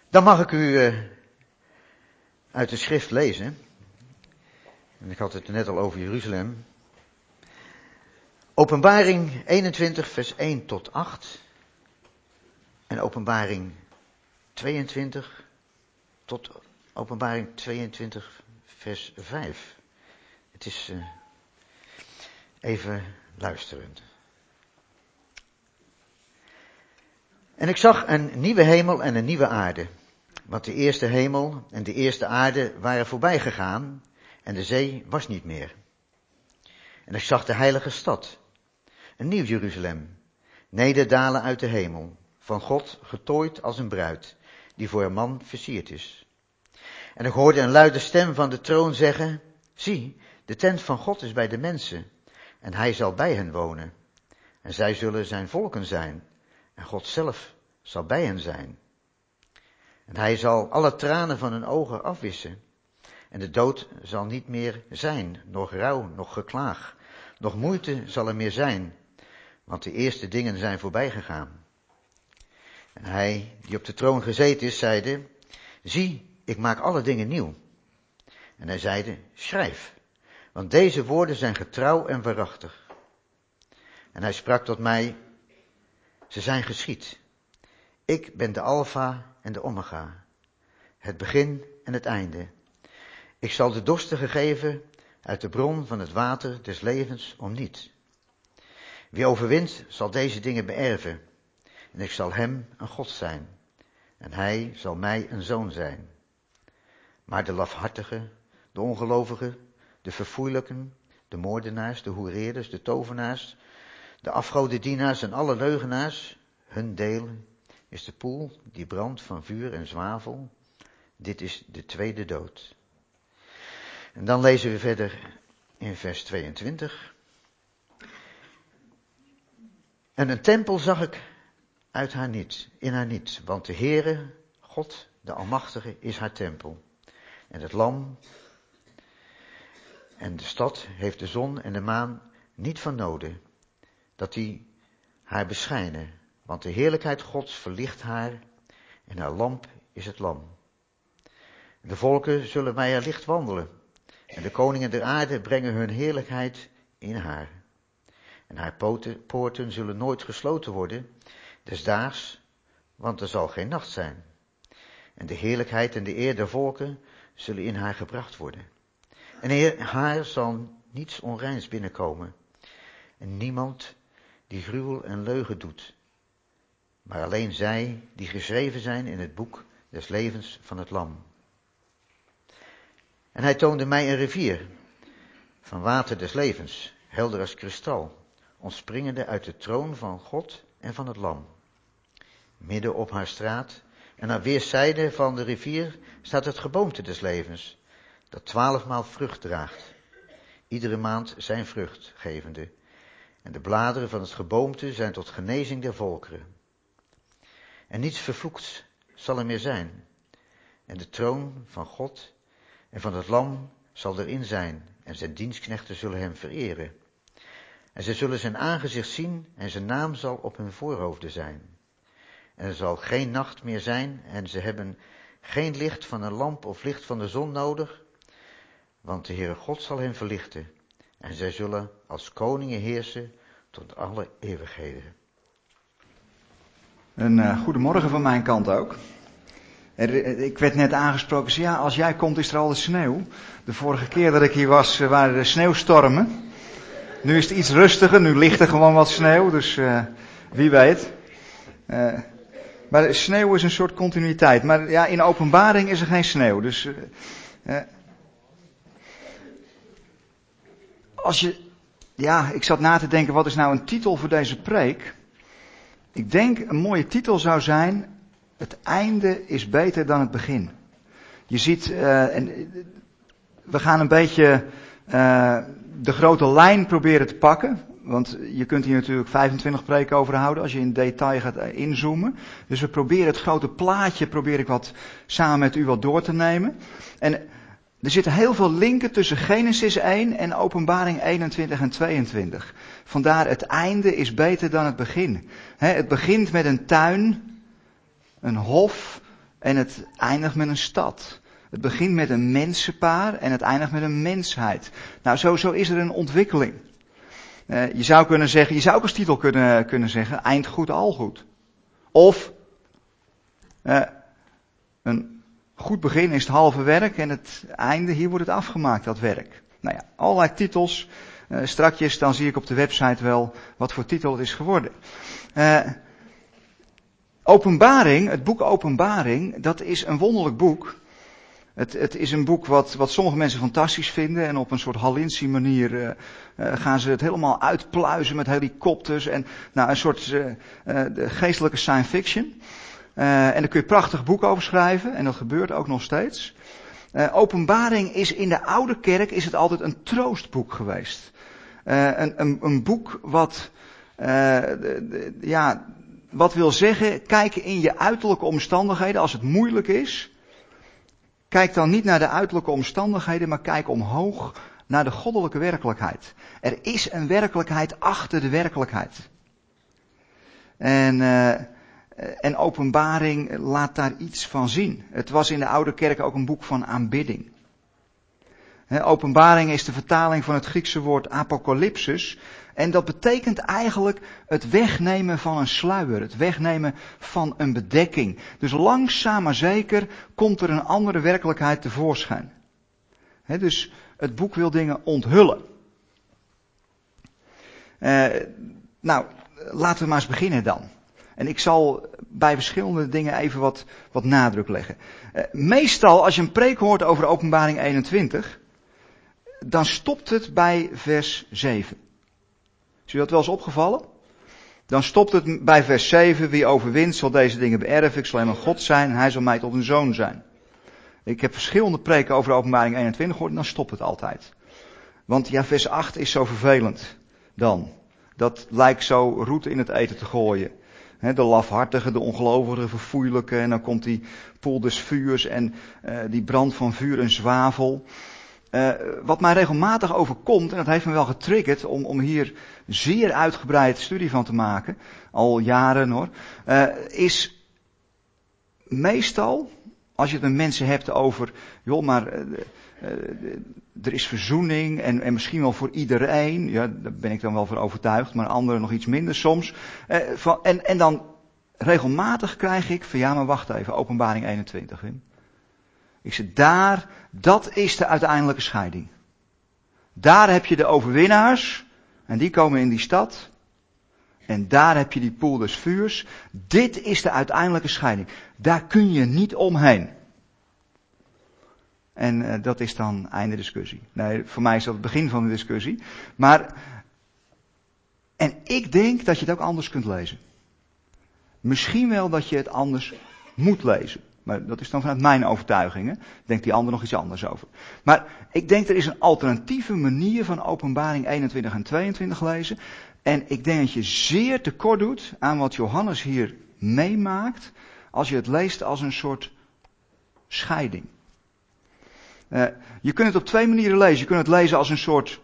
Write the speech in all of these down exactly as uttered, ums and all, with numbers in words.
Dan mag ik u uh, uit de schrift lezen. En ik had het net al over Jeruzalem. Openbaring eenentwintig vers één tot acht. En Openbaring tweeëntwintig tot Openbaring tweeëntwintig vers vijf. Het is uh, even luisteren. En ik zag een nieuwe hemel en een nieuwe aarde. Want de eerste hemel en de eerste aarde waren voorbij gegaan en de zee was niet meer. En ik zag de heilige stad, een nieuw Jeruzalem, nederdalen uit de hemel, van God getooid als een bruid, die voor een man versierd is. En ik hoorde een luide stem van de troon zeggen, zie, de tent van God is bij de mensen, en hij zal bij hen wonen. En zij zullen zijn volken zijn, en God zelf zal bij hen zijn. En hij zal alle tranen van hun ogen afwissen. En de dood zal niet meer zijn, nog rouw, nog geklaag, nog moeite zal er meer zijn, want de eerste dingen zijn voorbij gegaan. En hij, die op de troon gezeten is, zeide, zie, ik maak alle dingen nieuw. En hij zeide, schrijf, want deze woorden zijn getrouw en waarachtig. En hij sprak tot mij, ze zijn geschied. Ik ben de Alpha en de Omega, het begin en het einde. Ik zal de dorstigen geven uit de bron van het water des levens om niet. Wie overwint zal deze dingen beërven, en ik zal hem een God zijn, en hij zal mij een zoon zijn. Maar de lafhartigen, de ongelovigen, de verfoeilijken, de moordenaars, de hoereerders, de tovenaars, de afgodendienaars en alle leugenaars, hun deel is de poel die brandt van vuur en zwavel. Dit is de tweede dood. En dan lezen we verder in vers tweeëntwintig. En een tempel zag ik uit haar niet, in haar niet, want de Heere, God, de Almachtige, is haar tempel. En het lam en de stad heeft de zon en de maan niet van noden, dat die haar beschijnen, want de heerlijkheid Gods verlicht haar en haar lamp is het lam. De volken zullen bij haar licht wandelen en de koningen der aarde brengen hun heerlijkheid in haar. En haar poten, poorten zullen nooit gesloten worden, des daags, want er zal geen nacht zijn. En de heerlijkheid en de eer der volken zullen in haar gebracht worden. En in haar zal niets onreins binnenkomen. En niemand die gruwel en leugen doet. Maar alleen zij die geschreven zijn in het boek des levens van het lam. En hij toonde mij een rivier van water des levens, helder als kristal, ontspringende uit de troon van God en van het lam. Midden op haar straat en aan weerszijden van de rivier staat het geboomte des levens, dat twaalfmaal vrucht draagt, iedere maand zijn vrucht gevende. En de bladeren van het geboomte zijn tot genezing der volkeren. En niets vervloekt zal er meer zijn. En de troon van God en van het lam zal erin zijn, en zijn dienstknechten zullen hem vereren. En zij zullen zijn aangezicht zien, en zijn naam zal op hun voorhoofden zijn. En er zal geen nacht meer zijn, en ze hebben geen licht van een lamp of licht van de zon nodig, want de Heere God zal hen verlichten. En zij zullen als koningen heersen tot alle eeuwigheden. Een uh, goedemorgen van mijn kant ook. Er, ik werd net aangesproken, zei, ja, als jij komt is er al de sneeuw. De vorige keer dat ik hier was, uh, waren er sneeuwstormen. Nu is het iets rustiger, nu ligt er gewoon wat sneeuw, dus uh, wie weet. Uh, maar sneeuw is een soort continuïteit. Maar ja, in Openbaring is er geen sneeuw, dus... Uh, uh, als je... Ja, ik zat na te denken, wat is nou een titel voor deze preek? Ik denk, een mooie titel zou zijn, het einde is beter dan het begin. Je ziet, uh, en, we gaan een beetje uh, de grote lijn proberen te pakken. Want je kunt hier natuurlijk vijfentwintig preken over houden als je in detail gaat inzoomen. Dus we proberen het grote plaatje, probeer ik wat samen met u wat door te nemen. En er zitten heel veel linken tussen Genesis één en Openbaring eenentwintig en tweeëntwintig. Vandaar het einde is beter dan het begin. He, het begint met een tuin, een hof, en het eindigt met een stad. Het begint met een mensenpaar en het eindigt met een mensheid. Nou, zo, zo is er een ontwikkeling. Uh, je zou kunnen zeggen, je zou ook als titel kunnen, kunnen zeggen, eind goed, al goed. Of, uh, een goed begin is het halve werk en het einde, hier wordt het afgemaakt, dat werk. Nou ja, allerlei titels. Uh, strakjes, dan zie ik op de website wel wat voor titel het is geworden. Uh, Openbaring, het boek Openbaring, dat is een wonderlijk boek. Het, het is een boek wat, wat sommige mensen fantastisch vinden en op een soort Hallinsi manier uh, uh, gaan ze het helemaal uitpluizen met helikopters en nou, een soort uh, uh, de geestelijke science fiction. Uh, en daar kun je een prachtig boek over schrijven en dat gebeurt ook nog steeds. Uh, Openbaring is in de oude kerk is het altijd een troostboek geweest. Uh, een, een, een boek wat, uh, de, de, ja, wat wil zeggen, kijk in je uiterlijke omstandigheden als het moeilijk is. Kijk dan niet naar de uiterlijke omstandigheden, maar kijk omhoog naar de goddelijke werkelijkheid. Er is een werkelijkheid achter de werkelijkheid. En, uh, en Openbaring laat daar iets van zien. Het was in de oude kerk ook een boek van aanbidding. He, openbaring is de vertaling van het Griekse woord apocalypsis. En dat betekent eigenlijk het wegnemen van een sluier, het wegnemen van een bedekking. Dus langzaam maar zeker komt er een andere werkelijkheid tevoorschijn. He, dus het boek wil dingen onthullen. Uh, nou, laten we maar eens beginnen dan. En ik zal bij verschillende dingen even wat, wat nadruk leggen. Uh, meestal als je een preek hoort over Openbaring eenentwintig, dan stopt het bij vers zeven. Is u dat wel eens opgevallen? Dan stopt het bij vers zeven. Wie overwint zal deze dingen beërven. Ik zal hem een God zijn en hij zal mij tot een zoon zijn. Ik heb verschillende preken over Openbaring eenentwintig gehoord en dan stopt het altijd. Want ja, vers acht is zo vervelend dan. Dat lijkt zo roet in het eten te gooien. He, de lafhartige, de ongelovige, de verfoeilijke. En dan komt die poel des vuurs en uh, die brand van vuur en zwavel. Uh, wat mij regelmatig overkomt, en dat heeft me wel getriggerd om, om hier zeer uitgebreid studie van te maken, al jaren hoor, uh, is meestal, als je het met mensen hebt over, joh maar, uh, uh, er is verzoening en, en misschien wel voor iedereen, ja, daar ben ik dan wel voor overtuigd, maar anderen nog iets minder soms. Uh, van, en, en dan regelmatig krijg ik van ja, maar wacht even, Openbaring eenentwintig, Wim. Ik zeg, daar, dat is de uiteindelijke scheiding. Daar heb je de overwinnaars, en die komen in die stad. En daar heb je die poel des vuurs. Dit is de uiteindelijke scheiding. Daar kun je niet omheen. En uh, dat is dan einde discussie. Nee, voor mij is dat het begin van de discussie. Maar, en ik denk dat je het ook anders kunt lezen. Misschien wel dat je het anders moet lezen. Maar dat is dan vanuit mijn overtuigingen. Denkt die ander nog iets anders over. Maar ik denk er is een alternatieve manier van Openbaring eenentwintig en tweeëntwintig lezen. En ik denk dat je zeer tekort doet aan wat Johannes hier meemaakt. Als je het leest als een soort scheiding. Uh, je kunt het op twee manieren lezen. Je kunt het lezen als een soort.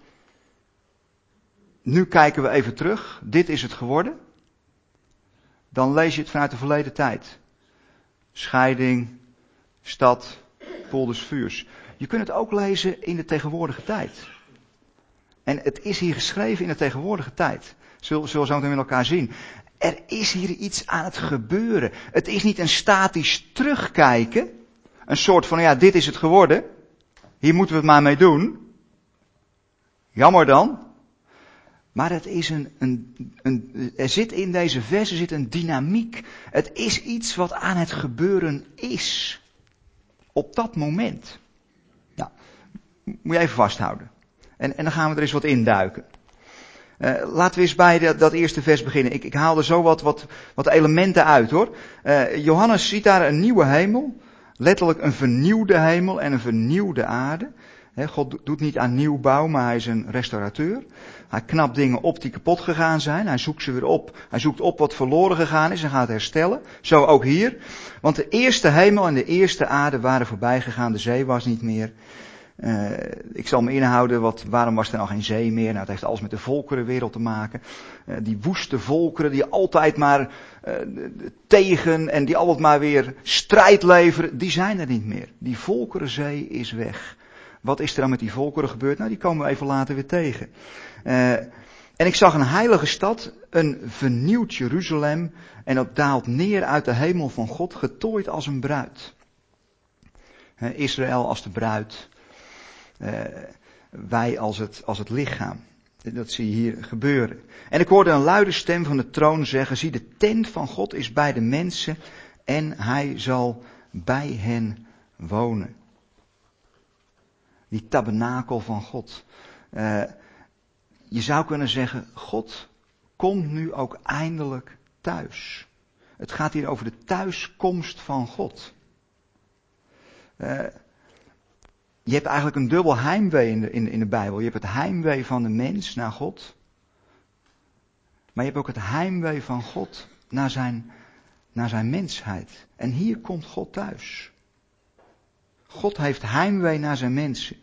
Nu kijken we even terug. Dit is het geworden. Dan lees je het vanuit de verleden tijd. Scheiding, stad, poel des vuurs. Je kunt het ook lezen in de tegenwoordige tijd. En het is hier geschreven in de tegenwoordige tijd. Zullen, zullen we zo meteen met elkaar zien. Er is hier iets aan het gebeuren. Het is niet een statisch terugkijken. Een soort van, ja, dit is het geworden. Hier moeten we het maar mee doen. Jammer dan. Maar het is een, een, een, er zit in deze verse zit een dynamiek. Het is iets wat aan het gebeuren is. Op dat moment. Nou, moet je even vasthouden. En, en dan gaan we er eens wat induiken. Uh, laten we eens bij de, dat eerste vers beginnen. Ik, ik haal er zo wat, wat, wat elementen uit hoor. Uh, Johannes ziet daar een nieuwe hemel. Letterlijk een vernieuwde hemel en een vernieuwde aarde. He, God doet niet aan nieuwbouw, maar hij is een restaurateur. Hij knapt dingen op die kapot gegaan zijn. Hij zoekt ze weer op. Hij zoekt op wat verloren gegaan is en gaat herstellen. Zo ook hier. Want de eerste hemel en de eerste aarde waren voorbij gegaan. De zee was niet meer. Uh, ik zal me inhouden, wat, waarom was er nou geen zee meer? Nou, het heeft alles met de volkerenwereld te maken. Uh, die woeste volkeren die altijd maar uh, tegen en die altijd maar weer strijd leveren, die zijn er niet meer. Die volkerenzee is weg. Wat is er dan met die volkeren gebeurd? Nou, die komen we even later weer tegen. Uh, en ik zag een heilige stad, een vernieuwd Jeruzalem, en dat daalt neer uit de hemel van God, getooid als een bruid. Uh, Israël als de bruid. Uh, wij als het, als het lichaam. Dat zie je hier gebeuren. En ik hoorde een luide stem van de troon zeggen, zie, de tent van God is bij de mensen en hij zal bij hen wonen. Die tabernakel van God. Uh, je zou kunnen zeggen, God komt nu ook eindelijk thuis. Het gaat hier over de thuiskomst van God. Uh, Je hebt eigenlijk een dubbel heimwee in de, in, in de Bijbel. Je hebt het heimwee van de mens naar God. Maar je hebt ook het heimwee van God naar zijn, naar zijn mensheid. En hier komt God thuis. God heeft heimwee naar zijn mensen.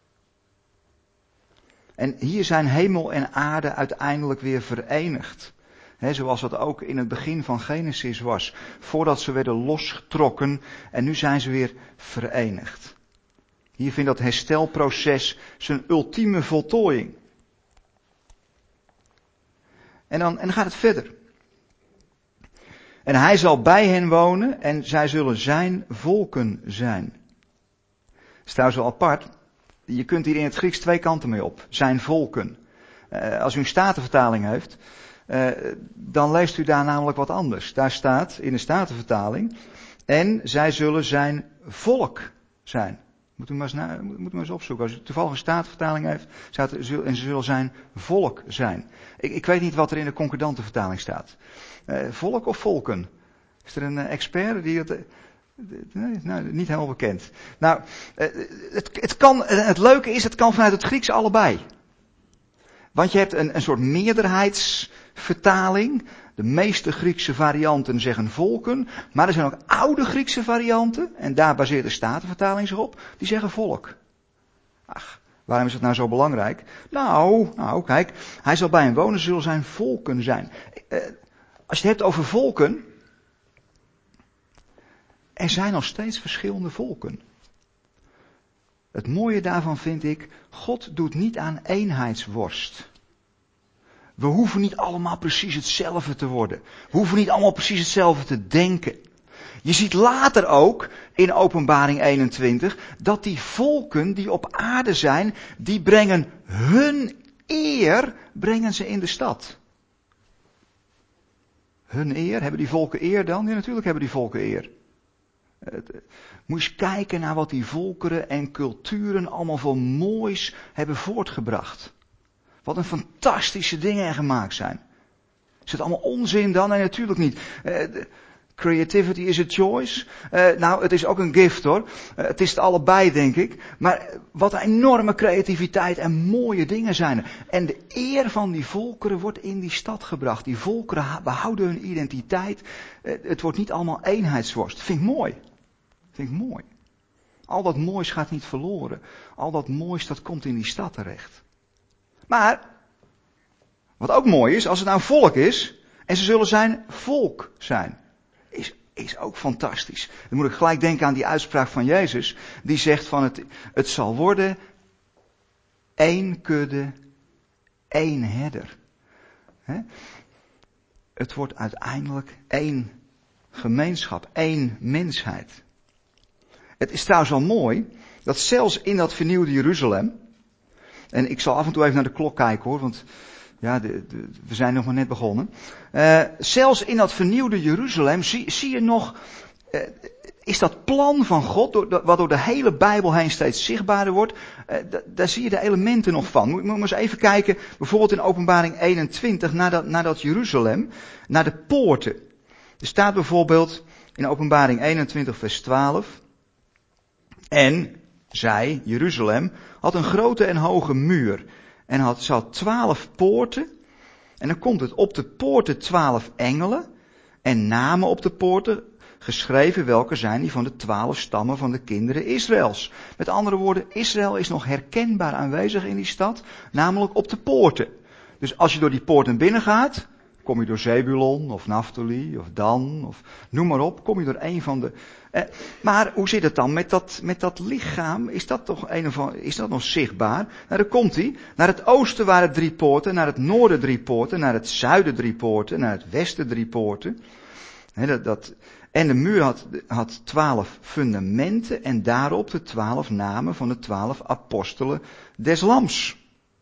En hier zijn hemel en aarde uiteindelijk weer verenigd. He, zoals dat ook in het begin van Genesis was. Voordat ze werden losgetrokken en nu zijn ze weer verenigd. Hier vindt dat herstelproces zijn ultieme voltooiing. En dan, en dan gaat het verder. En hij zal bij hen wonen en zij zullen zijn volken zijn. Dat is trouwens wel apart. Je kunt hier in het Grieks twee kanten mee op. Zijn volken. Uh, als u een Statenvertaling heeft, uh, dan leest u daar namelijk wat anders. Daar staat in de Statenvertaling, en zij zullen zijn volk zijn. Moet u maar eens, na, moet u maar eens opzoeken. Als u toevallig een Statenvertaling heeft, staat er, en ze zullen zijn volk zijn. Ik, ik weet niet wat er in de concordante vertaling staat. Uh, volk of volken? Is er een uh, expert die het... Uh, nee, nou, niet helemaal bekend. Nou, uh, het, het kan, uh, het leuke is, het kan vanuit het Grieks allebei. Want je hebt een, een soort meerderheidsvertaling. De meeste Griekse varianten zeggen volken, maar er zijn ook oude Griekse varianten, en daar baseert de Statenvertaling zich op, die zeggen volk. Ach, waarom is dat nou zo belangrijk? Nou, nou kijk, hij zal bij hen wonen, zullen zijn volken zijn. Uh, als je het hebt over volken, er zijn nog steeds verschillende volken. Het mooie daarvan vind ik, God doet niet aan eenheidsworst. We hoeven niet allemaal precies hetzelfde te worden. We hoeven niet allemaal precies hetzelfde te denken. Je ziet later ook in Openbaring eenentwintig dat die volken die op aarde zijn, die brengen hun eer, brengen ze in de stad. Hun eer? Hebben die volken eer dan? Ja, natuurlijk hebben die volken eer. Moet je eens kijken naar wat die volkeren en culturen allemaal voor moois hebben voortgebracht. Wat een fantastische dingen er gemaakt zijn. Is het allemaal onzin dan? Nee, natuurlijk niet. Uh, creativity is a choice. Uh, nou, het is ook een gift hoor. Uh, het is het allebei, denk ik. Maar wat een enorme creativiteit en mooie dingen zijn er. En de eer van die volkeren wordt in die stad gebracht. Die volkeren behouden hun identiteit. Uh, het wordt niet allemaal eenheidsworst. Vind ik mooi. Vind ik mooi. Al dat moois gaat niet verloren. Al dat moois, dat komt in die stad terecht. Maar, wat ook mooi is, als het nou volk is, en ze zullen zijn volk zijn, is, is ook fantastisch. Dan moet ik gelijk denken aan die uitspraak van Jezus, die zegt van het, het zal worden één kudde, één herder. He? Het wordt uiteindelijk één gemeenschap, één mensheid. Het is trouwens wel mooi, dat zelfs in dat vernieuwde Jeruzalem, en ik zal af en toe even naar de klok kijken hoor, want ja, de, de, we zijn nog maar net begonnen. Uh, zelfs in dat vernieuwde Jeruzalem zie, zie je nog, uh, is dat plan van God, door, wat door de hele Bijbel heen steeds zichtbaarder wordt, uh, d- daar zie je de elementen nog van. Moet, moet maar eens even kijken, bijvoorbeeld in Openbaring eenentwintig, naar dat, naar dat Jeruzalem, naar de poorten. Er staat bijvoorbeeld in Openbaring eenentwintig vers twaalf, en zij, Jeruzalem, had een grote en hoge muur. En had, ze had twaalf poorten. En dan komt het op de poorten twaalf engelen. En namen op de poorten, geschreven welke zijn die van de twaalf stammen van de kinderen Israëls. Met andere woorden, Israël is nog herkenbaar aanwezig in die stad, namelijk op de poorten. Dus als je door die poorten binnen gaat, kom je door Zebulon of Naphtali of Dan of noem maar op, kom je door een van de... Eh, maar hoe zit het dan met dat, met dat lichaam? Is dat toch een of andere, is dat nog zichtbaar? Nou, daar komt hij. Naar het oosten waren drie poorten, naar het noorden drie poorten, naar het zuiden drie poorten, naar het westen drie poorten. He, dat, dat, en de muur had, had twaalf fundamenten en daarop de twaalf namen van de twaalf apostelen des Lams.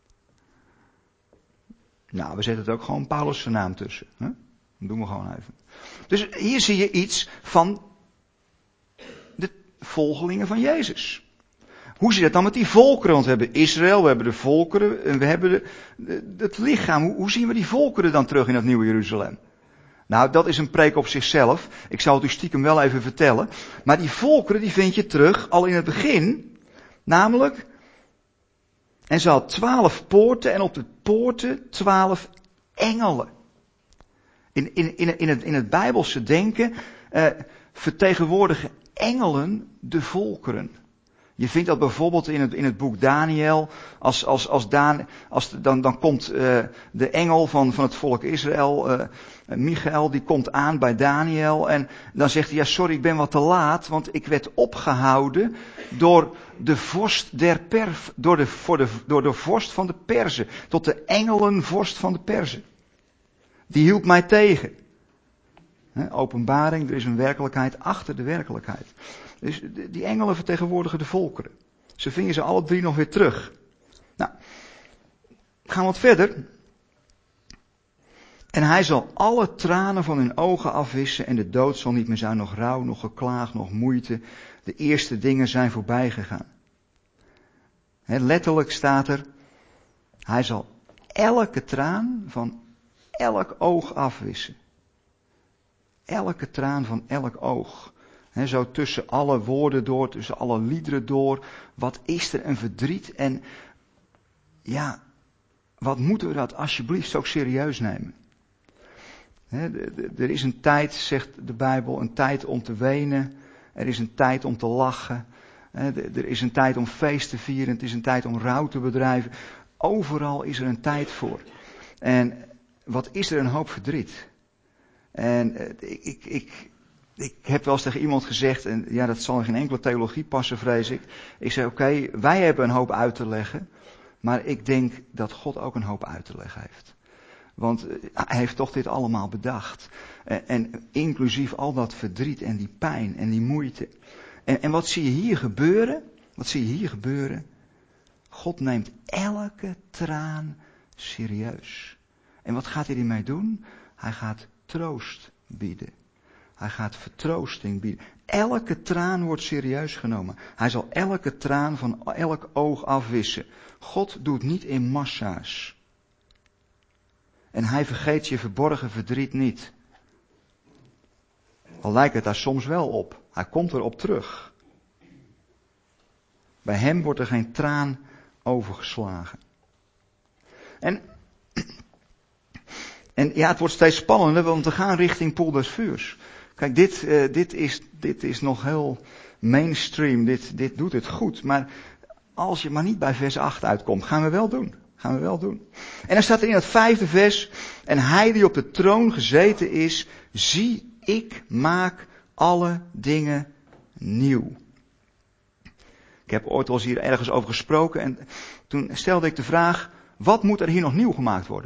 Nou, we zetten het ook gewoon Paulus' zijn naam tussen. Hè? Dat doen we gewoon even. Dus hier zie je iets van de volgelingen van Jezus. Hoe zit het dan met die volkeren? Want we hebben Israël, we hebben de volkeren en we hebben de, de, het lichaam. Hoe, hoe zien we die volkeren dan terug in het Nieuwe Jeruzalem? Nou, dat is een preek op zichzelf. Ik zal het u stiekem wel even vertellen. Maar die volkeren die vind je terug al in het begin. Namelijk... En ze had twaalf poorten en op de poorten twaalf engelen. In, in, in, in, het, in het Bijbelse denken eh, vertegenwoordigen engelen de volkeren. Je vindt dat bijvoorbeeld in het, in het boek Daniel. Als, als, als Daan, als, dan, dan komt uh, de engel van, van het volk Israël, uh, Michael, die komt aan bij Daniel. En dan zegt hij, ja sorry, ik ben wat te laat, want ik werd opgehouden door de vorst der Perf, door de, voor de, door de vorst van de Perzen. Tot de engelenvorst van de Perzen. Die hield mij tegen. He, openbaring, er is een werkelijkheid achter de werkelijkheid. Dus die engelen vertegenwoordigen de volkeren. Ze vingen ze alle drie nog weer terug. Nou, gaan we wat verder. En hij zal alle tranen van hun ogen afwissen en de dood zal niet meer zijn, nog rouw, nog geklaag, nog moeite. De eerste dingen zijn voorbij gegaan. He, letterlijk staat er, hij zal elke traan van elk oog afwissen. Elke traan van elk oog. He, zo tussen alle woorden door, tussen alle liederen door. Wat is er een verdriet en ja, wat moeten we dat alsjeblieft ook serieus nemen? He, er is een tijd, zegt de Bijbel, een tijd om te wenen. Er is een tijd om te lachen. He, er is een tijd om feest te vieren. Het is een tijd om rouw te bedrijven. Overal is er een tijd voor. En wat is er een hoop verdriet? En ik, ik, ik, ik heb wel eens tegen iemand gezegd, en ja, dat zal in geen enkele theologie passen, vrees ik. Ik zei, oké, okay, wij hebben een hoop uit te leggen, maar ik denk dat God ook een hoop uit te leggen heeft. Want hij heeft toch dit allemaal bedacht. En, en inclusief al dat verdriet en die pijn en die moeite. En, en wat zie je hier gebeuren? Wat zie je hier gebeuren? God neemt elke traan serieus. En wat gaat hij ermee doen? Hij gaat troost bieden. Hij gaat vertroosting bieden. Elke traan wordt serieus genomen. Hij zal elke traan van elk oog afwissen. God doet niet in massa's. En hij vergeet je verborgen verdriet niet. Al lijkt het daar soms wel op. Hij komt erop terug. Bij hem wordt er geen traan overgeslagen. En, en ja, het wordt steeds spannender, want we gaan richting Poel des Vuurs. Kijk, dit, uh, dit, is, dit is nog heel mainstream, dit, dit doet het goed. Maar als je maar niet bij vers acht uitkomt, gaan we wel doen. Gaan we wel doen. En dan staat er in het vijfde vers, en hij die op de troon gezeten is, zie ik maak alle dingen nieuw. Ik heb ooit al eens hier ergens over gesproken en toen stelde ik de vraag, wat moet er hier nog nieuw gemaakt worden?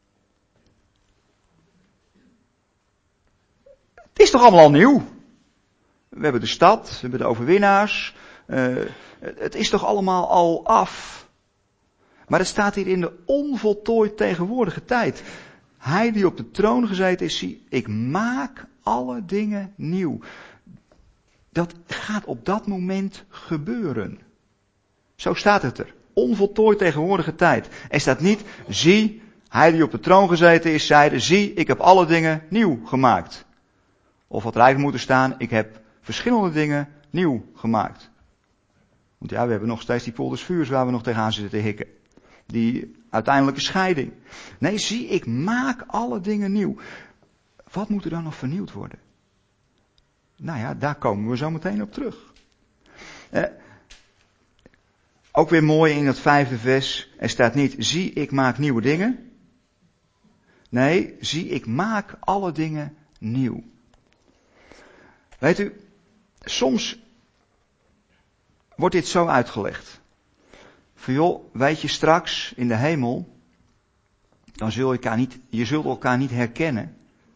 Het is toch allemaal al nieuw? We hebben de stad, we hebben de overwinnaars, uh, het is toch allemaal al af? Maar het staat hier in de onvoltooid tegenwoordige tijd. Hij die op de troon gezeten is, zie, ik maak alle dingen nieuw. Dat gaat op dat moment gebeuren. Zo staat het er. Onvoltooid tegenwoordige tijd. Er staat niet, zie, hij die op de troon gezeten is, zeide, zie, ik heb alle dingen nieuw gemaakt. Of wat er eigenlijk moeten staan, ik heb verschillende dingen nieuw gemaakt. Want ja, we hebben nog steeds die Poel des Vuurs waar we nog tegenaan zitten te hikken. Die uiteindelijke scheiding. Nee, zie, ik maak alle dingen nieuw. Wat moet er dan nog vernieuwd worden? Nou ja, daar komen we zo meteen op terug. Eh, ook weer mooi in dat vijfde vers. Er staat niet, zie ik maak nieuwe dingen. Nee, zie ik maak alle dingen nieuw. Weet u, soms wordt dit zo uitgelegd. Van joh, weet je straks in de hemel, dan zul je elkaar niet, je zult elkaar niet herkennen.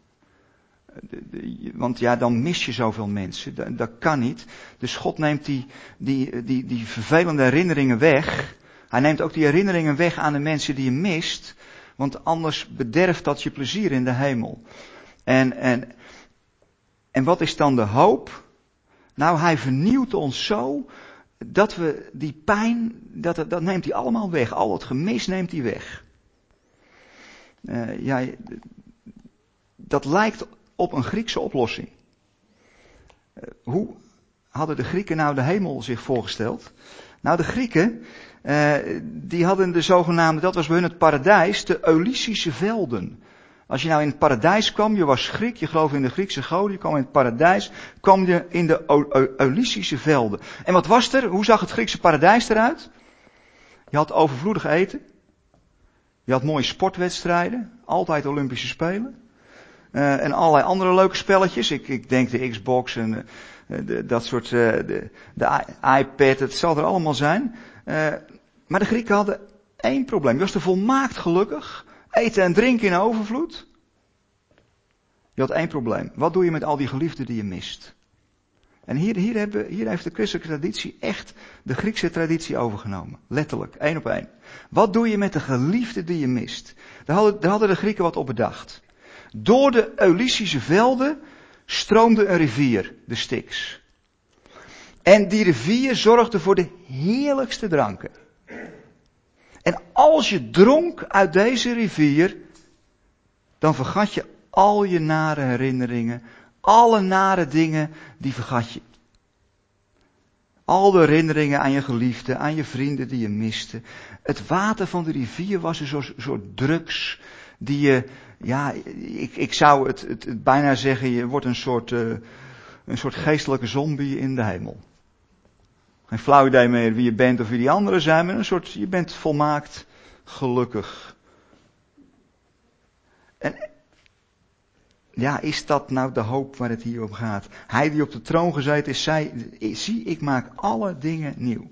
Want ja, dan mis je zoveel mensen. Dat, dat kan niet. Dus God neemt die, die, die, die vervelende herinneringen weg. Hij neemt ook die herinneringen weg aan de mensen die je mist. Want anders bederft dat je plezier in de hemel. En, en, en wat is dan de hoop? Nou, hij vernieuwt ons zo dat we die pijn, dat, dat neemt hij allemaal weg. Al het gemis neemt hij weg. Uh, ja, dat lijkt op een Griekse oplossing. Uh, hoe hadden de Grieken nou de hemel zich voorgesteld? Nou, de Grieken, uh, die hadden de zogenaamde, dat was bij hun het paradijs, de Elysische velden. Als je nou in het paradijs kwam, je was Griek, je geloofde in de Griekse goden, je kwam in het paradijs, kwam je in de Elysische velden. En wat was er? Hoe zag het Griekse paradijs eruit? Je had overvloedig eten. Je had mooie sportwedstrijden, altijd Olympische Spelen. Uh, en allerlei andere leuke spelletjes. Ik, ik denk de Xbox en uh, de, dat soort, uh, de, de iPad, het zal er allemaal zijn. Uh, maar de Grieken hadden één probleem. Je was er volmaakt gelukkig. Eten en drinken in overvloed. Je had één probleem. Wat doe je met al die geliefden die je mist? En hier, hier, hebben, hier heeft de christelijke traditie echt de Griekse traditie overgenomen. Letterlijk, één op één. Wat doe je met de geliefden die je mist? Daar hadden, daar hadden de Grieken wat op bedacht. Door de Elysische velden stroomde een rivier, de Styx. En die rivier zorgde voor de heerlijkste dranken. En als je dronk uit deze rivier, dan vergat je al je nare herinneringen, alle nare dingen, die vergat je. Al de herinneringen aan je geliefden, aan je vrienden die je miste. Het water van de rivier was een soort, soort drugs die je, ja, ik, ik zou het, het, het bijna zeggen, je wordt een soort, uh, een soort geestelijke zombie in de hemel. Geen flauw idee meer wie je bent of wie die anderen zijn, maar een soort, je bent volmaakt gelukkig. En ja, is dat nou de hoop waar het hier om gaat? Hij die op de troon gezeten is, zei, zie, ik maak alle dingen nieuw.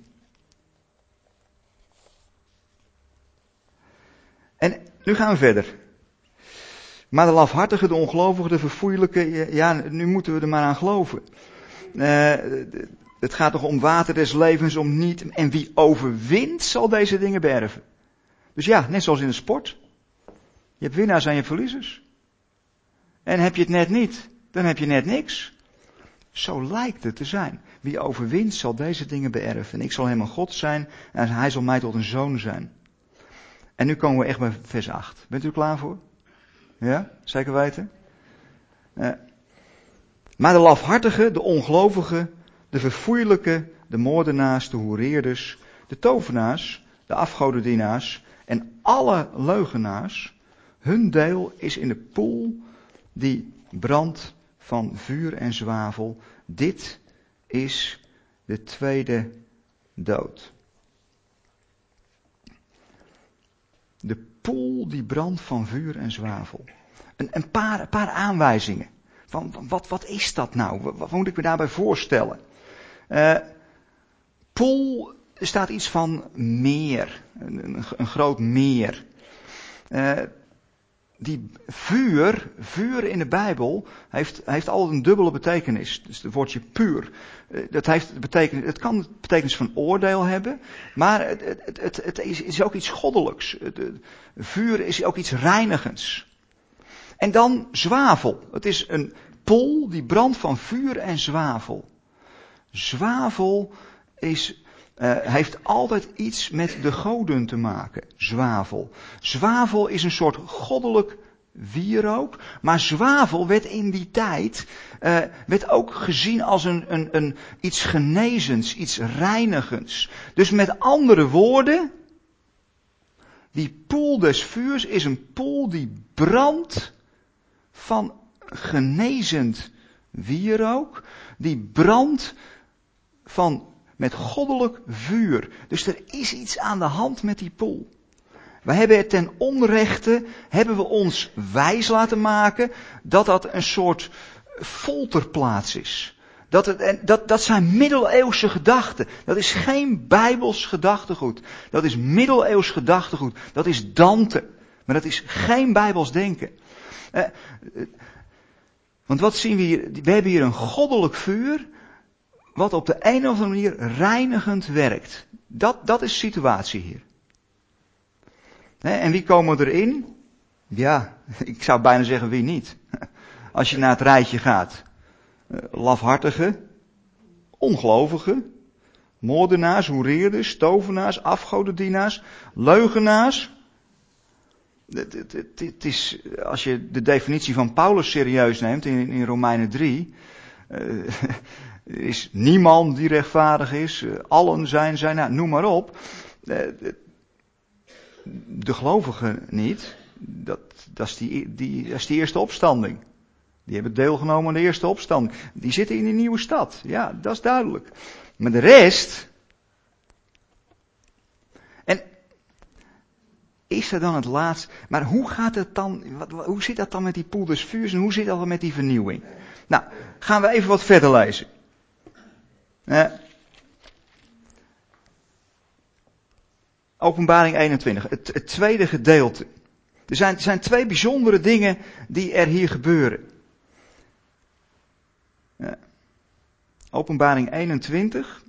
En nu gaan we verder. Maar de lafhartige, de ongelovige, de verfoeilijke, ja, nu moeten we er maar aan geloven. Uh, het gaat toch om water des levens, om niet. En wie overwint, zal deze dingen beërven. Dus ja, net zoals in de sport. Je hebt winnaars en je hebt verliezers. En heb je het net niet, dan heb je net niks. Zo lijkt het te zijn. Wie overwint, zal deze dingen beërven. En ik zal hem een God zijn en hij zal mij tot een zoon zijn. En nu komen we echt bij vers acht. Bent u er klaar voor? Ja, zeker weten? Uh, maar de lafhartige, de ongelovige, de verfoeilijke, de moordenaars, de hoereerders, de tovenaars, de afgodendienaars en alle leugenaars, hun deel is in de poel die brandt van vuur en zwavel. Dit is de tweede dood. De poel die brandt van vuur en zwavel. Een, een, paar, een paar aanwijzingen. Van, wat, wat is dat nou? Wat, wat moet ik me daarbij voorstellen? Uh, poel staat iets van meer. Een, een, een groot meer. Uh, die vuur, vuur in de Bijbel, heeft, heeft altijd een dubbele betekenis. Dus het woordje puur. Uh, dat heeft betekenis, het kan de betekenis van oordeel hebben, maar het, het, het, het is, is ook iets goddelijks. Het, het, vuur is ook iets reinigends. En dan zwavel. Het is een poel die brandt van vuur en zwavel. Zwavel is, uh, heeft altijd iets met de goden te maken. Zwavel. Zwavel is een soort goddelijk wierook. Maar zwavel werd in die tijd uh, werd ook gezien als een, een, een, iets genezends, iets reinigends. Dus met andere woorden, die poel des vuurs is een poel die brandt van genezend wierook, die brandt van, met goddelijk vuur. Dus er is iets aan de hand met die poel. We hebben het ten onrechte, hebben we ons wijs laten maken dat dat een soort folterplaats is. Dat, het, dat, dat zijn middeleeuwse gedachten. Dat is geen Bijbels gedachtegoed. Dat is middeleeuws gedachtegoed. Dat is Dante. Maar dat is geen Bijbels denken. Eh, want wat zien we hier? We hebben hier een goddelijk vuur, wat op de een of andere manier reinigend werkt. Dat, dat is de situatie hier. En wie komen erin? Ja, ik zou bijna zeggen wie niet. Als je naar het rijtje gaat. Lafhartigen, ongelovigen, moordenaars, hoereerders, tovenaars, afgodendienaars, leugenaars. Het, het, het, het is, als je de definitie van Paulus serieus neemt in, in Romeinen drie, uh, is niemand die rechtvaardig is, uh, allen zijn, zijn, nou, noem maar op. Uh, de gelovigen niet, dat, dat, is die, die, dat is die eerste opstanding. Die hebben deelgenomen aan de eerste opstand. Die zitten in die nieuwe stad. Ja, dat is duidelijk. Maar de rest. En is er dan het laatste. Maar hoe gaat het dan. Wat, hoe zit dat dan met die poel des vuurs en hoe zit dat dan met die vernieuwing? Nou, gaan we even wat verder lezen. Eh, Openbaring eenentwintig, het, het tweede gedeelte. Er zijn, er zijn twee bijzondere dingen die er hier gebeuren. Ja. Openbaring eenentwintig.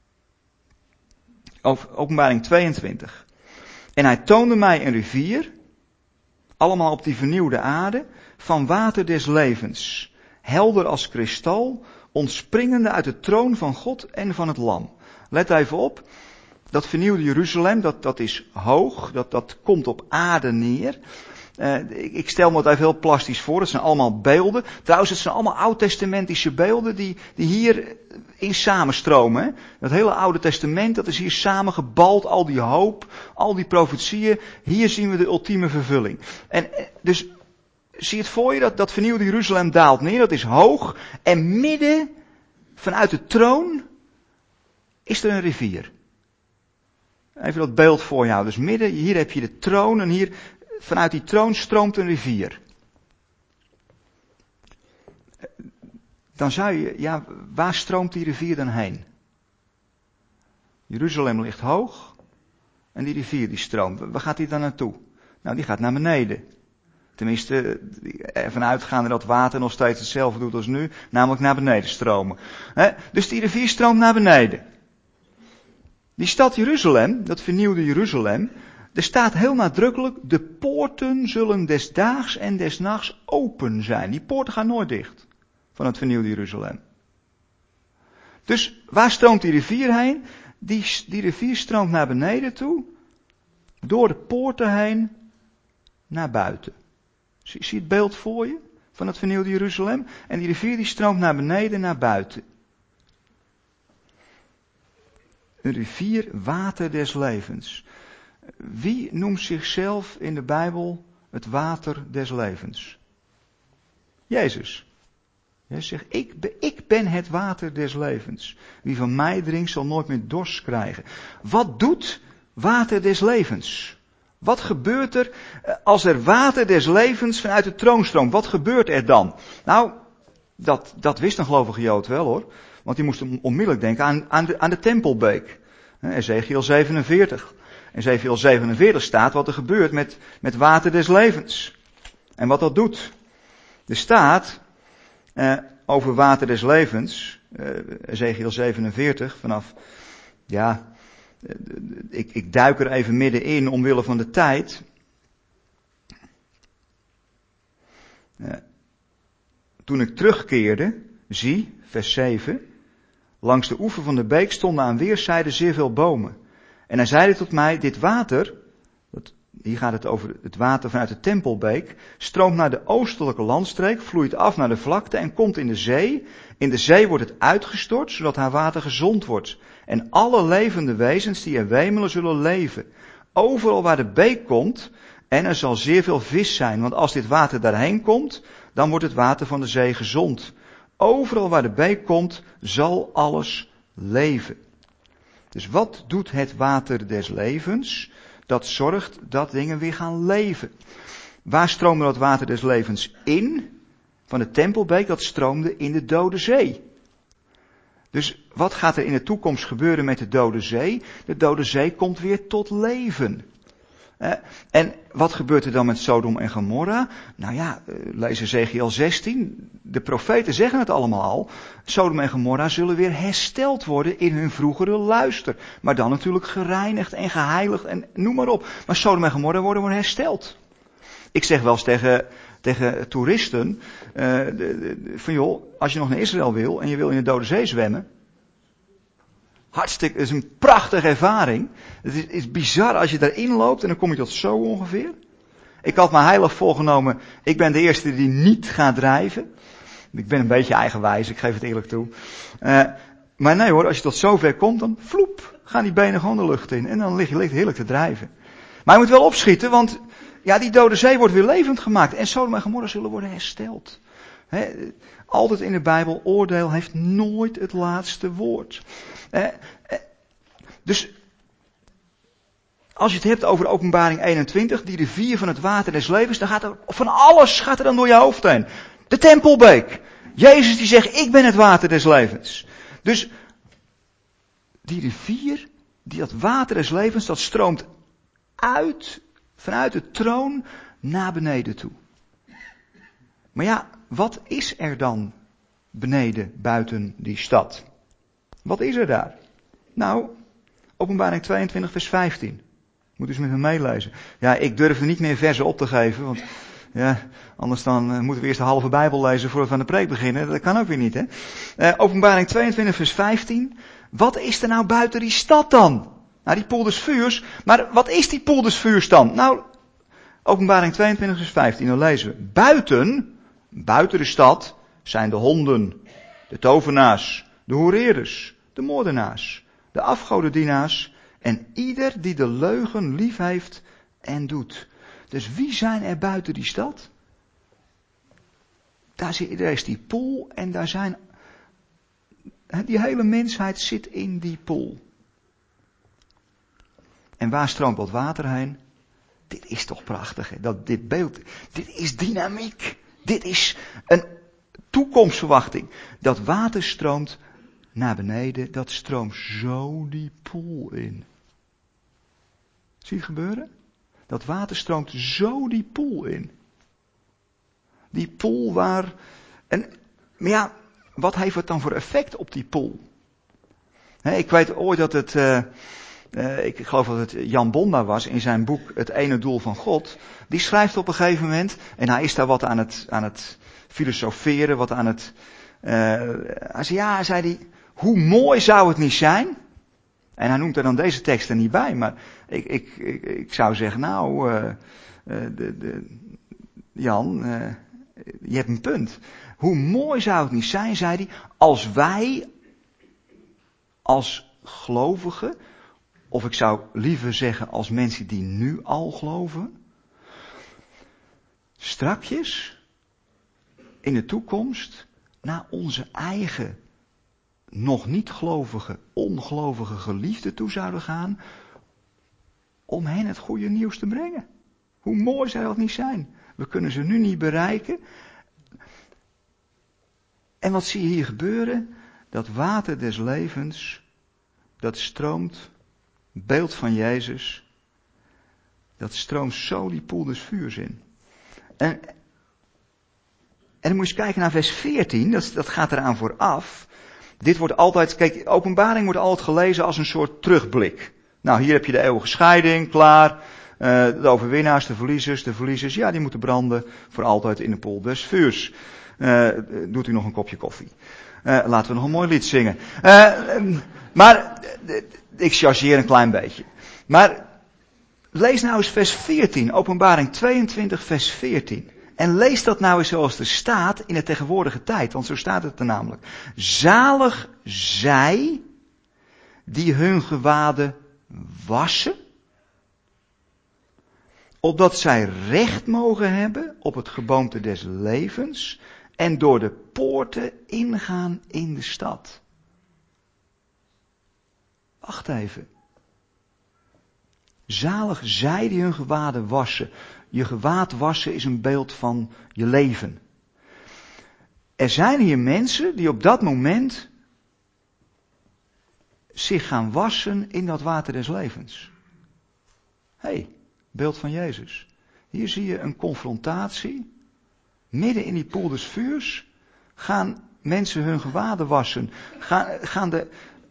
Of openbaring tweeëntwintig. En hij toonde mij een rivier, allemaal op die vernieuwde aarde, van water des levens, helder als kristal, ontspringende uit de troon van God en van het Lam. Let even op, dat vernieuwde Jeruzalem, dat, dat is hoog, dat, dat komt op aarde neer. Uh, ik, ik stel me het even heel plastisch voor, het zijn allemaal beelden. Trouwens, het zijn allemaal oud-testamentische beelden die, die hier in samenstromen. Hè? Dat hele Oude Testament, dat is hier samengebald, al die hoop, al die profetieën. Hier zien we de ultieme vervulling. En dus, zie het voor je, dat, dat vernieuwde Jeruzalem daalt neer, dat is hoog. En midden, vanuit de troon, is er een rivier. Even dat beeld voor je houden. Dus midden, hier heb je de troon en hier, vanuit die troon stroomt een rivier. Dan zou je, ja, waar stroomt die rivier dan heen? Jeruzalem ligt hoog en die rivier die stroomt. Waar gaat die dan naartoe? Nou, die gaat naar beneden. Tenminste, ervan uitgaande dat water nog steeds hetzelfde doet als nu, namelijk naar beneden stromen. Dus die rivier stroomt naar beneden. Die stad Jeruzalem, dat vernieuwde Jeruzalem, er staat heel nadrukkelijk, de poorten zullen des daags en des nachts open zijn. Die poorten gaan nooit dicht van het vernieuwde Jeruzalem. Dus waar stroomt die rivier heen? Die, die rivier stroomt naar beneden toe, door de poorten heen, naar buiten. Zie, zie het beeld voor je van het vernieuwde Jeruzalem? En die rivier die stroomt naar beneden, naar buiten. Een rivier, water des levens. Wie noemt zichzelf in de Bijbel het water des levens? Jezus. Jezus zegt, ik ben, ik ben het water des levens. Wie van mij drinkt zal nooit meer dorst krijgen. Wat doet water des levens? Wat gebeurt er als er water des levens vanuit de troon stroomt? Wat gebeurt er dan? Nou, dat, dat wist een gelovige Jood wel hoor. Want die moest onmiddellijk denken aan, aan, de, aan de tempelbeek. Ezechiel zevenenveertig. Ezechiel zevenenveertig staat wat er gebeurt met, met water des levens. En wat dat doet. Er staat eh, over water des levens, eh, Ezechiel zevenenveertig, vanaf, ja, eh, ik, ik duik er even middenin omwille van de tijd. Eh, toen ik terugkeerde, zie, vers zeven, langs de oever van de beek stonden aan weerszijden zeer veel bomen. En hij zeide tot mij, dit water, dat, hier gaat het over het water vanuit de tempelbeek, stroomt naar de oostelijke landstreek, vloeit af naar de vlakte en komt in de zee. In de zee wordt het uitgestort, zodat haar water gezond wordt. En alle levende wezens die er wemelen zullen leven. Overal waar de beek komt, en er zal zeer veel vis zijn, want als dit water daarheen komt, dan wordt het water van de zee gezond. Overal waar de beek komt, zal alles leven. Dus wat doet het water des levens? Dat zorgt dat dingen weer gaan leven. Waar stroomde dat water des levens in? Van de Tempelbeek, dat stroomde in de Dode Zee. Dus wat gaat er in de toekomst gebeuren met de Dode Zee? De Dode Zee komt weer tot leven. Uh, en wat gebeurt er dan met Sodom en Gomorra? Nou ja, uh, lees Ezechiël zestien. De profeten zeggen het allemaal al. Sodom en Gomorra zullen weer hersteld worden in hun vroegere luister. Maar dan natuurlijk gereinigd en geheiligd en noem maar op. Maar Sodom en Gomorra worden weer hersteld. Ik zeg wel eens tegen, tegen toeristen, uh, de, de, van joh, als je nog naar Israël wil en je wil in de Dode Zee zwemmen. Hartstikke, het is een prachtige ervaring. Het is, is bizar als je daarin loopt en dan kom je tot zo ongeveer. Ik had me heilig voorgenomen, ik ben de eerste die niet gaat drijven. Ik ben een beetje eigenwijs, ik geef het eerlijk toe. Uh, maar nee hoor, als je tot zover komt, dan vloep, gaan die benen gewoon de lucht in. En dan lig je ligt heerlijk te drijven. Maar je moet wel opschieten, want ja, die Dode Zee wordt weer levend gemaakt. En Sodom en Gomorra zullen worden hersteld. He, altijd in de Bijbel, oordeel heeft nooit het laatste woord. Eh, eh, dus, als je het hebt over Openbaring eenentwintig, die rivier van het water des levens, dan gaat er van alles gaat er dan door je hoofd heen. De Tempelbeek. Jezus die zegt, ik ben het water des levens. Dus, die rivier, die dat water des levens, dat stroomt uit, vanuit de troon naar beneden toe. Maar ja, wat is er dan beneden, buiten die stad? Wat is er daar? Nou, Openbaring tweeëntwintig vers vijftien. Moet eens met me meelezen. Ja, ik durf er niet meer versen op te geven, want ja, anders dan uh, moeten we eerst de halve Bijbel lezen voordat we aan de preek beginnen. Dat kan ook weer niet, hè. Uh, Openbaring tweeëntwintig vers vijftien. Wat is er nou buiten die stad dan? Nou, die poel des vuurs. Maar wat is die poel des vuurs dan? Nou, Openbaring tweeëntwintig vers vijftien, dan lezen we. Buiten, buiten de stad, zijn de honden, de tovenaars, de hoereerders, de moordenaars, de afgodendienaars en ieder die de leugen lief heeft en doet. Dus wie zijn er buiten die stad? Daar, zit, daar is die poel en daar zijn, die hele mensheid zit in die poel. En waar stroomt dat water heen? Dit is toch prachtig, hè? Dat, dit beeld, dit is dynamiek. Dit is een toekomstverwachting. Dat water stroomt naar beneden, dat stroomt zo die poel in. Zie je het gebeuren? Dat water stroomt zo die poel in. Die poel waar, en, maar ja, wat heeft het dan voor effect op die poel? He, ik weet ooit dat het, uh, uh, ik geloof dat het Jan Bonda was in zijn boek Het ene doel van God. Die schrijft op een gegeven moment, en hij is daar wat aan het, aan het filosoferen, wat aan het, uh, hij zei, ja, zei hij, hoe mooi zou het niet zijn? En hij noemt er dan deze tekst er niet bij, maar ik, ik, ik, ik zou zeggen, nou, uh, uh, de, de, Jan, uh, je hebt een punt. Hoe mooi zou het niet zijn, zei hij, als wij als gelovigen, of ik zou liever zeggen als mensen die nu al geloven, strakjes in de toekomst naar onze eigen nog niet gelovige, ongelovige geliefden toe zouden gaan, om hen het goede nieuws te brengen. Hoe mooi zou dat niet zijn? We kunnen ze nu niet bereiken. En wat zie je hier gebeuren? Dat water des levens, dat stroomt, beeld van Jezus, dat stroomt zo die poel des vuurs in. En, en dan moet je eens kijken naar vers veertien, dat, dat gaat eraan vooraf. Dit wordt altijd, kijk, openbaring wordt altijd gelezen als een soort terugblik. Nou, hier heb je de eeuwige scheiding, klaar. Uh, de overwinnaars, de verliezers, de verliezers, ja, die moeten branden voor altijd in de poel des vuurs. Uh, doet u nog een kopje koffie. Uh, laten we nog een mooi lied zingen. Uh, maar, uh, ik chargeer een klein beetje. Maar, lees nou eens vers veertien, openbaring tweeëntwintig vers veertien. En lees dat nou eens zoals er staat in de tegenwoordige tijd, want zo staat het er namelijk. Zalig zij die hun gewaden wassen, opdat zij recht mogen hebben op het geboomte des levens en door de poorten ingaan in de stad. Wacht even. Zalig zij die hun gewaden wassen. Je gewaad wassen is een beeld van je leven. Er zijn hier mensen die op dat moment zich gaan wassen in dat water des levens. Hé, hey, beeld van Jezus. Hier zie je een confrontatie. Midden in die poel des vuurs gaan mensen hun gewaden wassen. Gaan, gaan de,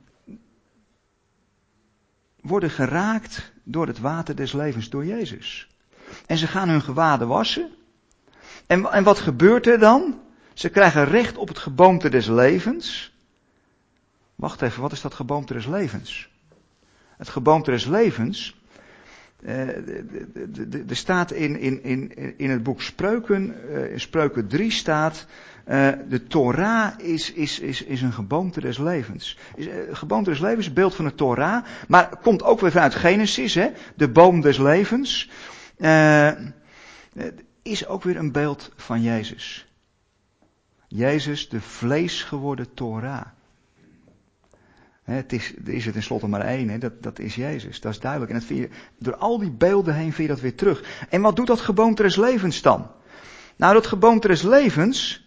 worden geraakt door het water des levens, door Jezus. En ze gaan hun gewaden wassen. En, en wat gebeurt er dan? Ze krijgen recht op het geboomte des levens. Wacht even, wat is dat geboomte des levens? Het geboomte des levens. Er staat in, in, in, in het boek Spreuken, uh, in Spreuken drie staat, uh, de Torah is, is, is, is een geboomte des levens. Is, uh, geboomte des levens, het beeld van de Torah, maar komt ook weer vanuit Genesis, hè, de boom des levens, uh, is ook weer een beeld van Jezus. Jezus, de vlees geworden Torah. He, het is, er is er tenslotte maar één, he, dat, dat is Jezus, dat is duidelijk. En dat vind je, door al die beelden heen vind je dat weer terug. En wat doet dat geboomte des levens dan? Nou, dat geboomte des levens,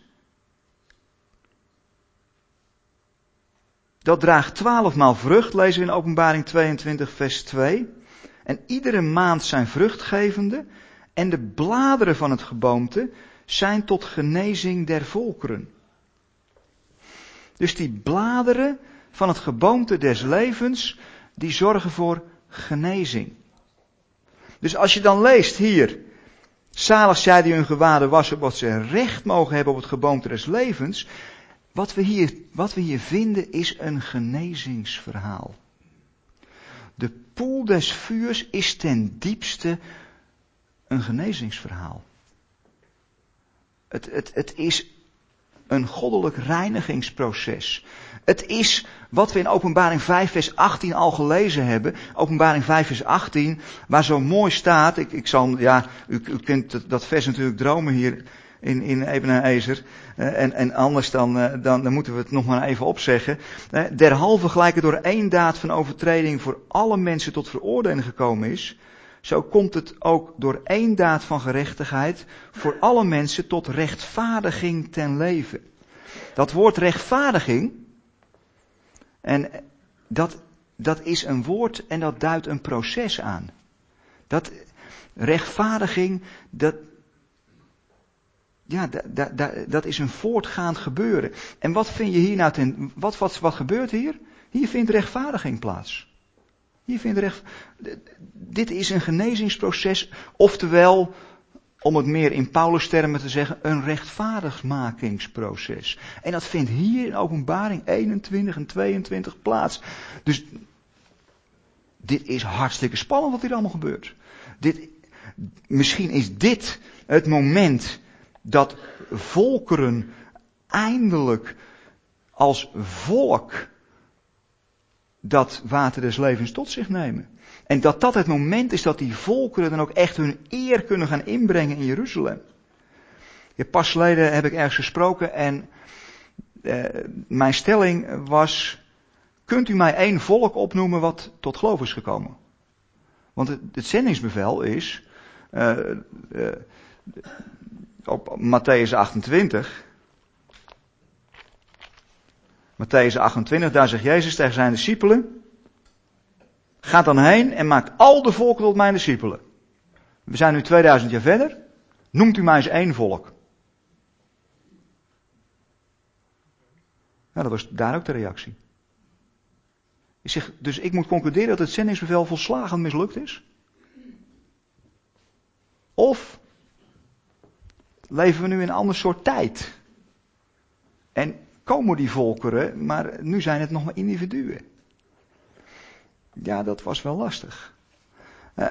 dat draagt twaalfmaal vrucht, lezen we in Openbaring tweeëntwintig vers twee. En iedere maand zijn vruchtgevende, en de bladeren van het geboomte zijn tot genezing der volkeren. Dus die bladeren van het geboomte des levens, die zorgen voor genezing. Dus als je dan leest hier, zalig zij die hun gewaden wassen, wat ze recht mogen hebben op het geboomte des levens. Wat we hier, wat we hier vinden is een genezingsverhaal. De poel des vuurs is ten diepste een genezingsverhaal. Het, het, het is een goddelijk reinigingsproces. Het is wat we in Openbaring vijf vers achttien al gelezen hebben. Openbaring vijf vers achttien, waar zo mooi staat. Ik, ik zal, ja, u, u kunt dat, dat vers natuurlijk dromen hier in, in Ebenezer. Uh, en, en anders dan, uh, dan, dan moeten we het nog maar even opzeggen. Uh, derhalve gelijk het door één daad van overtreding voor alle mensen tot veroordeling gekomen is, zo komt het ook door één daad van gerechtigheid voor alle mensen tot rechtvaardiging ten leven. Dat woord rechtvaardiging, en dat, dat is een woord en dat duidt een proces aan. Dat rechtvaardiging, dat, ja, dat, dat, dat, dat is een voortgaand gebeuren. En wat vind je hier nou ten, wat, wat, wat gebeurt hier? Hier vindt rechtvaardiging plaats. Hier vindt recht, dit is een genezingsproces, oftewel, om het meer in Paulus termen te zeggen, een rechtvaardigmakingsproces. En dat vindt hier in Openbaring eenentwintig en tweeëntwintig plaats. Dus dit is hartstikke spannend wat hier allemaal gebeurt. Dit, misschien is dit het moment dat volkeren eindelijk als volk dat water des levens tot zich nemen. En dat dat het moment is dat die volkeren dan ook echt hun eer kunnen gaan inbrengen in Jeruzalem. Ja, pas geleden heb ik ergens gesproken en eh, mijn stelling was, kunt u mij één volk opnoemen wat tot geloof is gekomen? Want het, het zendingsbevel is, uh, uh, op Mattheüs achtentwintig... Mattheüs achtentwintig, daar zegt Jezus tegen zijn discipelen, ga dan heen en maakt al de volken tot mijn discipelen. We zijn nu tweeduizend jaar verder, noemt u mij eens één volk. Nou, dat was daar ook de reactie. Ik zeg, dus ik moet concluderen dat het zendingsbevel volslagen mislukt is? Of leven we nu in een ander soort tijd? En komen die volkeren, maar nu zijn het nog maar individuen. Ja, dat was wel lastig. Uh,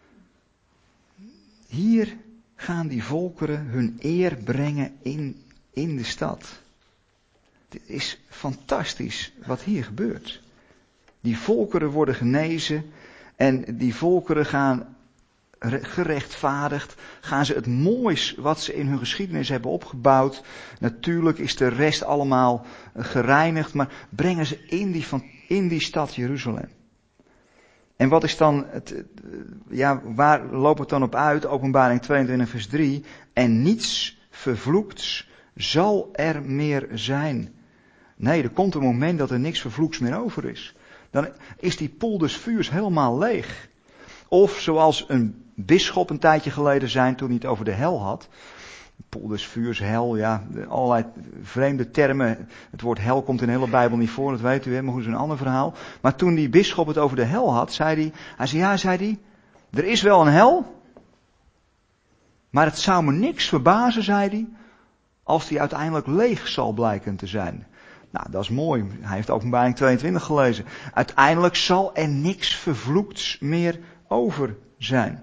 hier gaan die volkeren hun eer brengen in, in de stad. Dit is fantastisch wat hier gebeurt. Die volkeren worden genezen en die volkeren gaan gerechtvaardigd? Gaan ze het moois wat ze in hun geschiedenis hebben opgebouwd? Natuurlijk is de rest allemaal gereinigd, maar brengen ze in die, van, in die stad Jeruzalem. En wat is dan het, ja, waar loopt het dan op uit? Openbaring tweeëntwintig vers drie. En niets vervloekts zal er meer zijn. Nee, er komt een moment dat er niks vervloeks meer over is. Dan is die poel des vuurs helemaal leeg. Of zoals een bisschop een tijdje geleden zei toen hij het over de hel had. Poel des vuurs, hel, ja, allerlei vreemde termen. Het woord hel komt in de hele Bijbel niet voor, dat weet u, hè, maar goed, dat is een ander verhaal. Maar toen die bisschop het over de hel had, zei hij, hij zei, ja, zei hij, er is wel een hel, maar het zou me niks verbazen, zei hij, als die uiteindelijk leeg zal blijken te zijn. Nou, dat is mooi. Hij heeft Openbaring tweeëntwintig gelezen. Uiteindelijk zal er niks vervloekts meer over zijn.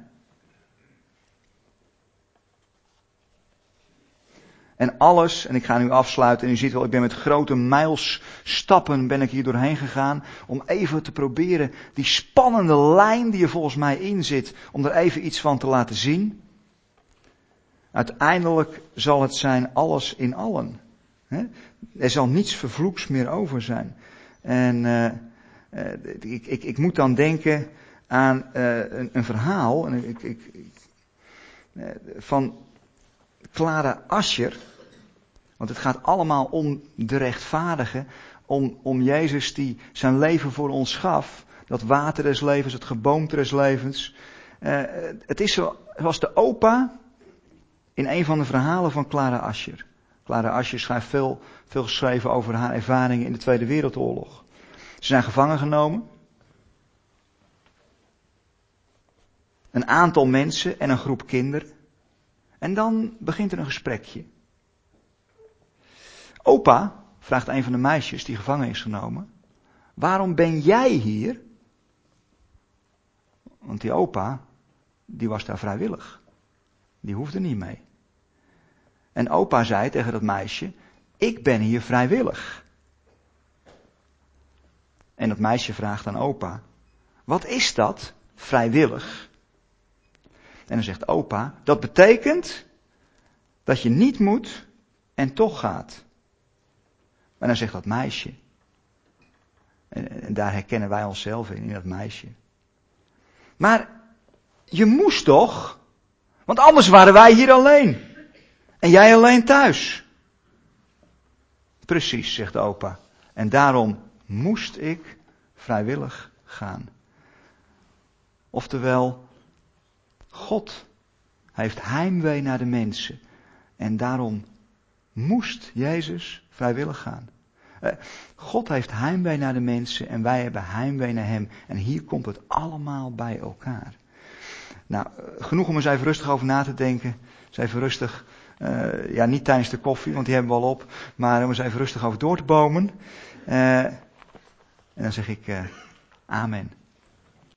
En alles, en ik ga nu afsluiten, en u ziet wel, ik ben met grote mijlstappen ben ik hier doorheen gegaan, om even te proberen die spannende lijn die er volgens mij in zit, om er even iets van te laten zien. Uiteindelijk zal het zijn alles in allen. Er zal niets vervloeks meer over zijn. En uh, uh, ik, ik, ik moet dan denken aan uh, een, een verhaal en ik, ik, ik, uh, van Clara Ascher. Want het gaat allemaal om de rechtvaardige, om, om Jezus die zijn leven voor ons gaf. Dat water des levens, het geboomte des levens. Uh, het is zoals de opa in een van de verhalen van Clara Ascher. Clara Ascher schrijft veel, veel geschreven over haar ervaringen in de Tweede Wereldoorlog. Ze zijn gevangen genomen. Een aantal mensen en een groep kinderen. En dan begint er een gesprekje. Opa, vraagt een van de meisjes die gevangen is genomen, waarom ben jij hier? Want die opa, die was daar vrijwillig. Die hoefde niet mee. En opa zei tegen dat meisje, ik ben hier vrijwillig. En dat meisje vraagt aan opa, wat is dat, vrijwillig? En dan zegt opa, dat betekent dat je niet moet en toch gaat. En dan zegt dat meisje, en, en daar herkennen wij onszelf in, in dat meisje. Maar je moest toch, want anders waren wij hier alleen. En jij alleen thuis. Precies, zegt opa. En daarom moest ik vrijwillig gaan. Oftewel, God heeft heimwee naar de mensen. En daarom moest Jezus vrijwillig gaan. God heeft heimwee naar de mensen en wij hebben heimwee naar hem. En hier komt het allemaal bij elkaar. Nou, genoeg om eens even rustig over na te denken. Eens even rustig, uh, ja niet tijdens de koffie, want die hebben we al op. Maar om eens even rustig over door te bomen. Uh, en dan zeg ik uh, amen.